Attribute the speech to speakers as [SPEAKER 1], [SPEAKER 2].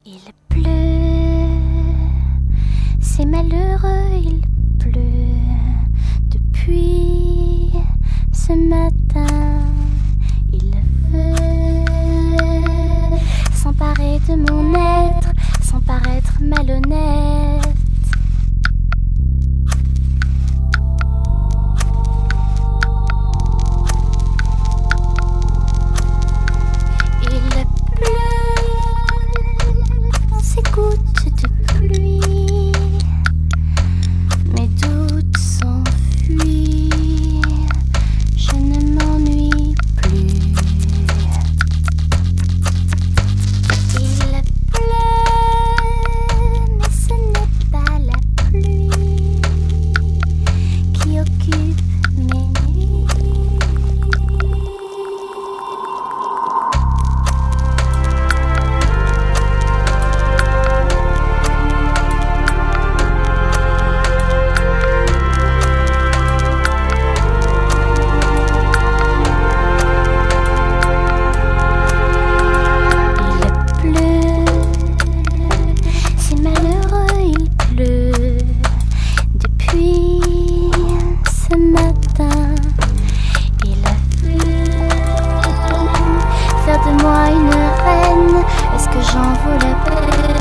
[SPEAKER 1] Il pleut, c'est malheureux, il pleut depuis ce matin. Il veut s'emparer de mon être sans paraître malhonnête. Ces gouttes de pluie, mes doutes s'enfuient, je ne m'ennuie plus. Il pleut, mais ce n'est pas la pluie qui occupe mes nuits. Depuis ce matin, il a voulu faire de moi une reine. Est-ce que j'en vaux la peine?